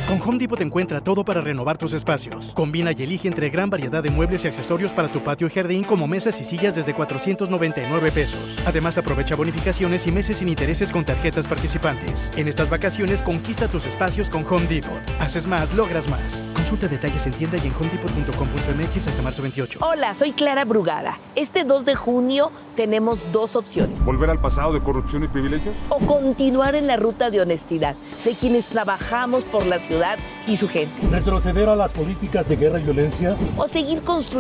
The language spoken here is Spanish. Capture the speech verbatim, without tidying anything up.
Con Home Depot encuentra todo para renovar tus espacios. Combina y elige entre gran variedad de muebles y accesorios para tu patio y jardín, como mesas y sillas desde cuatrocientos noventa y nueve pesos. Además, aprovecha bonificaciones y meses sin intereses con tarjetas participantes. En estas vacaciones, conquista tus espacios con Home Depot. Haces más, logras más. Consulta detalles en tienda y en home depot punto com punto m x hasta marzo veintiocho. Hola, soy Clara Brugada. Este dos de junio tenemos dos opciones. ¿Volver al pasado de corrupción y privilegios? O continuar en la ruta de honestidad de quienes trabajamos por la ciudad y su gente. ¿Retroceder a las políticas de guerra y violencia? O seguir construyendo